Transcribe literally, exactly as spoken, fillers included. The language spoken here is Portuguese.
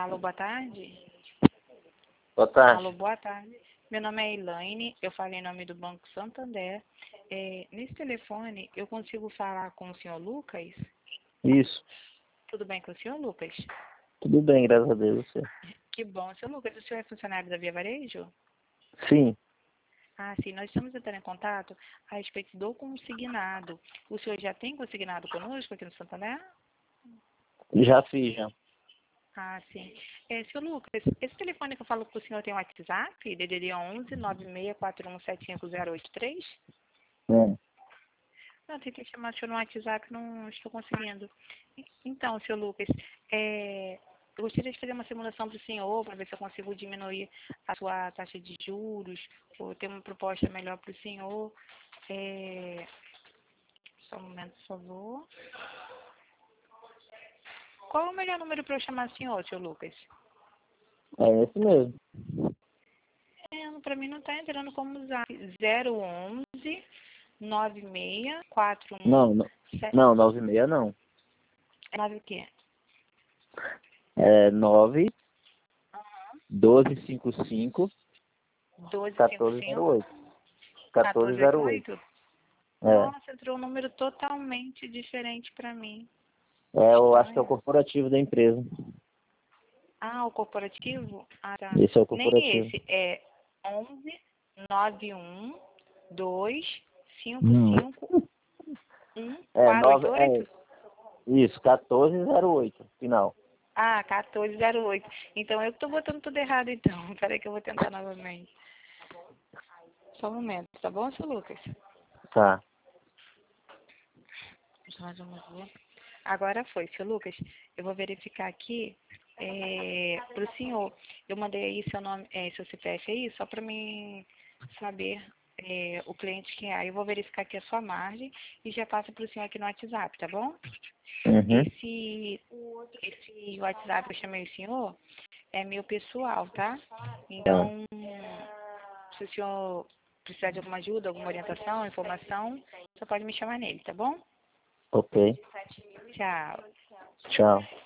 Alô, boa tarde. Boa tarde. Alô, boa tarde. Meu nome é Elaine, eu falei em nome do Banco Santander. É, nesse telefone, eu consigo falar com o senhor Lucas? Isso. Tudo bem com o senhor Lucas? Tudo bem, graças a Deus. Você. Que bom. Senhor Lucas, o senhor é funcionário da Via Varejo? Sim. Ah, sim. Nós estamos entrando em contato a respeito do consignado. O senhor já tem consignado conosco aqui no Santander? Já fiz, já. Ah, sim. É, senhor Lucas, esse telefone que eu falo com o senhor tem um WhatsApp? D D D onze nove seis quatro um sete cinco zero oito três? É. Não, tentei chamar o senhor no WhatsApp, não estou conseguindo. Então, senhor Lucas, é, eu gostaria de fazer uma simulação para o senhor, para ver se eu consigo diminuir a sua taxa de juros, ou ter uma proposta melhor para o senhor. É, só um momento, por favor. Qual é o melhor número para eu chamar o senhor, senhor Lucas? É esse mesmo. É, para mim não está entrando como zap. zero onze nove seis quatro um Não, não. sete. Não, nove e meia não. nove o quê? É nove, doze cinquenta e cinco, doze cinquenta quatorze e zero cinco, oito. quatorze zero oito. oito. É. Nossa, entrou um número totalmente diferente para mim. É, eu acho que é o Estranho. corporativo da empresa. Ah, o corporativo? Ah, tá. Esse é o Nem corporativo. esse. É onze nove um dois cinco Hum. cinco um É, quatro oito nove, oito? é, isso, quatorze zero oito, final. Ah, quatorze zero oito. Então eu que tô botando tudo errado, então. Peraí que eu vou tentar novamente. Só um momento, tá bom, seu Lucas? Tá. Nós vamos ver. Agora foi, seu Lucas. Eu vou verificar aqui é, para o senhor. Eu mandei aí seu nome, é, seu C P F aí, só para mim saber é, o cliente que é. Aí eu vou verificar aqui a sua margem e já passo para o senhor aqui no WhatsApp, tá bom? Uhum. Esse, esse WhatsApp que eu chamei o senhor é meu pessoal, tá? Tá. Então, se o senhor precisar de alguma ajuda, alguma orientação, informação, você pode me chamar nele, tá bom? Ok. Tchau. Tchau.